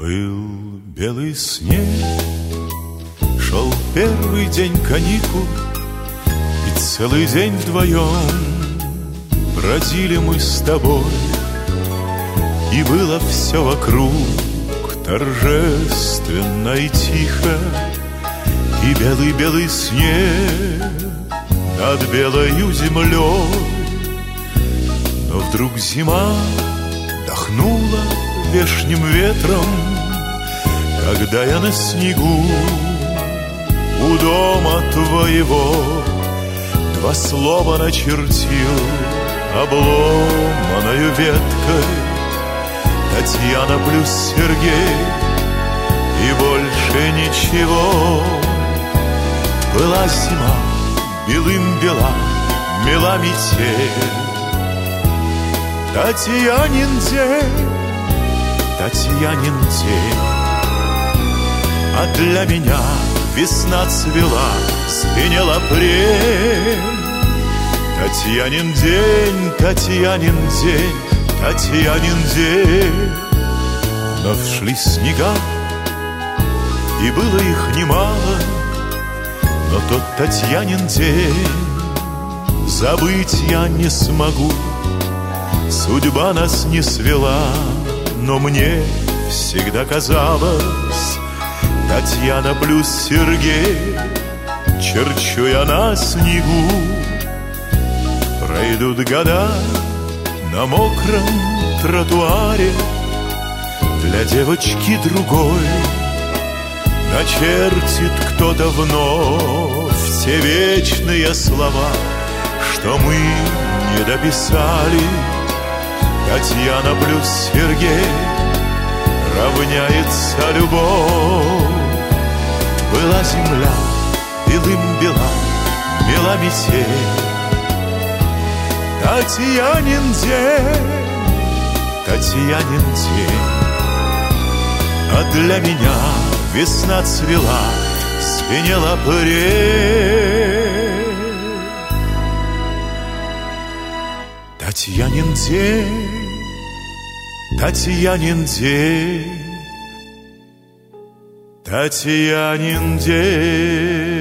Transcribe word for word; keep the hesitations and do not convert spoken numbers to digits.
Был белый снег, шел первый день каникул, и целый день вдвоем бродили мы с тобой. И было все вокруг торжественно и тихо, и белый-белый снег над белою землей. Но вдруг зима дохнула вешним ветром, когда я на снегу у дома твоего два слова начертил обломаною веткой: Татьяна плюс Сергей, и больше ничего. Была зима, белым бела, мела метель, Татьянин день, Татьянин день. А для меня весна цвела, звенел апрель. Татьянин день, Татьянин день, Татьянин день. Но шли снега, и было их немало, но тот Татьянин день забыть я не смогу. Судьба нас не свела, но мне всегда казалось: Татьяна плюс Сергей, черчу я на снегу. Пройдут года на мокром тротуаре, для девочки другой начертит кто-то вновь те вечные слова, что мы не дописали. Татьяна плюс Сергей равняется любовь. Была земля, белым бела, мела метель, Татьянин день, Татьянин день. А для меня весна цвела, звенел апрель. Татьянин день, Татьянин день, Татьянин день.